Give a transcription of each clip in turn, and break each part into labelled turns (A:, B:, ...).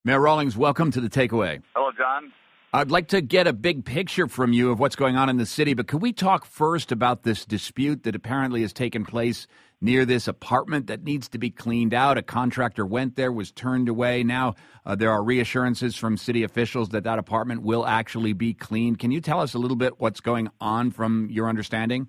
A: Mayor Rawlings, welcome to The Takeaway.
B: Hello, John.
A: I'd like to get a big picture from you of what's going on in the city, but could we talk first about this dispute that apparently has taken place near this apartment that needs to be cleaned out? A contractor went there, was turned away. Now there are reassurances from city officials that that apartment will actually be cleaned. Can you tell us a little bit what's going on from your understanding?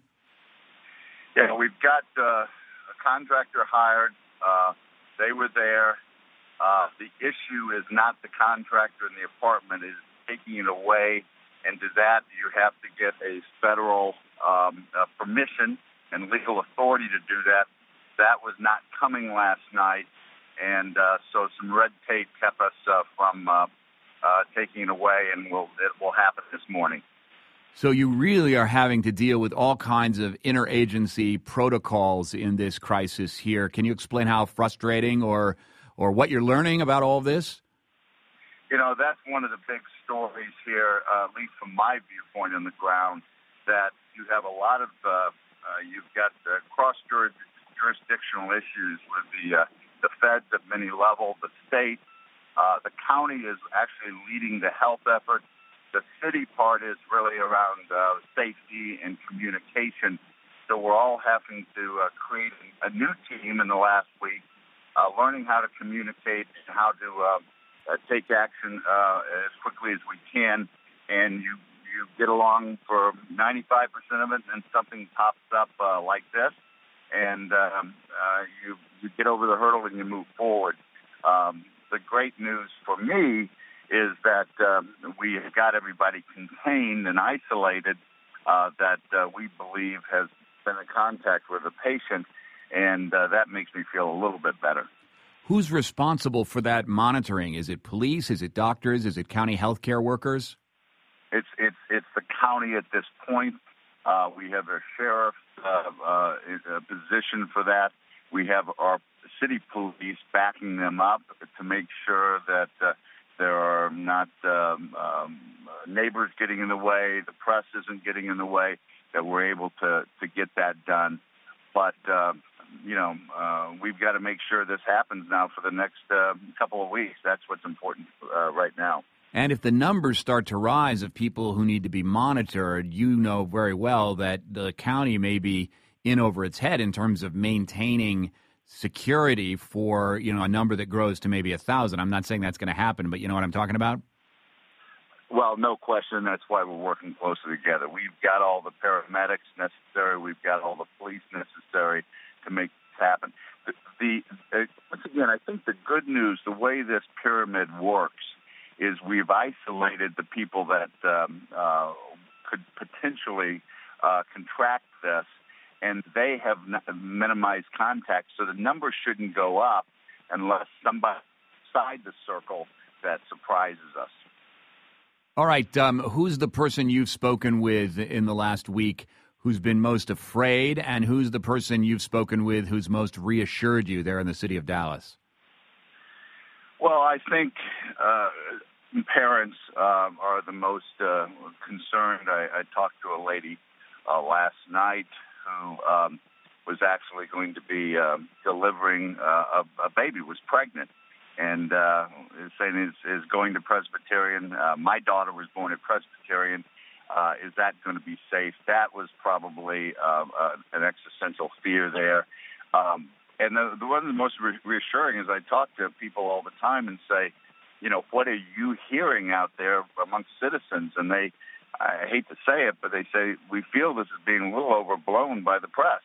B: Yeah, we've got a contractor hired. They were there. The issue is not the contractor in the apartment, is taking it away, and to that you have to get a federal permission and legal authority to do that. That was not coming last night, and so some red tape kept us from taking it away, and it will happen this morning.
A: So you really are having to deal with all kinds of interagency protocols in this crisis here. Can you explain how frustrating or what you're learning about all of this?
B: You know, that's one of the big stories here, at least from my viewpoint on the ground, that you have a lot of, you've got cross-jurisdictional issues with the feds at many levels, the state. The county is actually leading the health effort. The city part is really around safety and communication. So we're all having to create a new team in the last week, learning how to communicate and how to take action as quickly as we can. And you get along for 95% of it, and then something pops up like this, and you get over the hurdle and you move forward. The great news for me is that we have got everybody contained and isolated that we believe has been in contact with a patient, and that makes me feel a little bit better.
A: Who's responsible for that monitoring? Is it police? Is it doctors? Is it county health care workers?
B: It's the county at this point. We have a sheriff's position for that. We have our city police backing them up to make sure that there are not neighbors getting in the way, the press isn't getting in the way, that we're able to get that done. But, we've got to make sure this happens now for the next couple of weeks. That's what's important right now.
A: And if the numbers start to rise of people who need to be monitored, you know very well that the county may be in over its head in terms of maintaining security for, a number that grows to maybe 1,000. I'm not saying that's going to happen, but you know what I'm talking about?
B: Well, no question. That's why we're working closely together. We've got all the paramedics necessary. We've got all the police necessary to make this happen. Once again, I think the good news, the way this pyramid works, is we've isolated the people that could potentially contract this, and they have minimized contact. So the numbers shouldn't go up unless somebody outside the circle that surprises us.
A: All right. Who's the person you've spoken with in the last week who's been most afraid, and who's the person you've spoken with who's most reassured you there in the city of Dallas?
B: Well, I think parents are the most concerned. I talked to a lady last night who was actually going to be delivering a baby, was pregnant, and is saying is going to Presbyterian. My daughter was born at Presbyterian. Is that going to be safe? That was probably an existential fear there. And the one that's most reassuring is I talk to people all the time and say, what are you hearing out there amongst citizens? And I hate to say it, but they say, we feel this is being a little overblown by the press.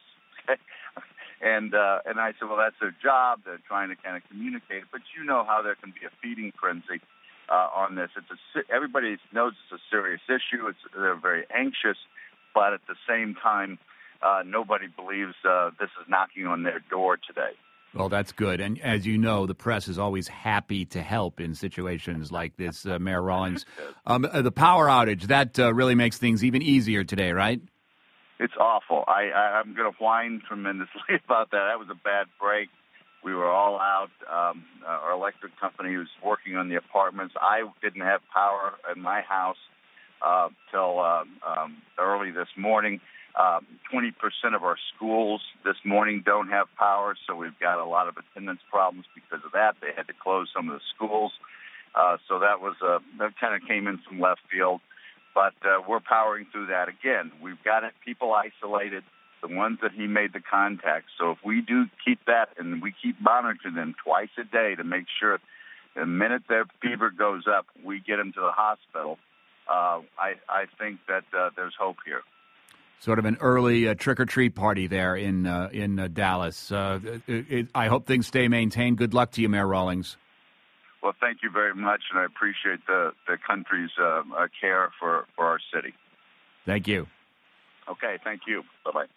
B: And I said, well, that's their job. They're trying to kind of communicate. But you know how there can be a feeding frenzy on this. Everybody knows it's a serious issue. They're very anxious, but at the same time, nobody believes this is knocking on their door today.
A: Well, that's good. And as you know, the press is always happy to help in situations like this, Mayor Rawlings. The power outage, that really makes things even easier today, right?
B: It's awful. I'm going to whine tremendously about that. That was a bad break. We were all out. Our electric company was working on the apartments. I didn't have power in my house till early this morning. 20% of our schools this morning don't have power, so we've got a lot of attendance problems because of that. They had to close some of the schools. So that kind of came in from left field. But we're powering through that again. We've got people isolated, the ones that he made the contact. So if we do keep that and we keep monitoring them twice a day to make sure the minute their fever goes up, we get them to the hospital, I think that there's hope here.
A: Sort of an early trick-or-treat party there in Dallas. I hope things stay maintained. Good luck to you, Mayor Rawlings.
B: Well, thank you very much, and I appreciate the country's care for our city.
A: Thank you.
B: Okay, thank you. Bye-bye.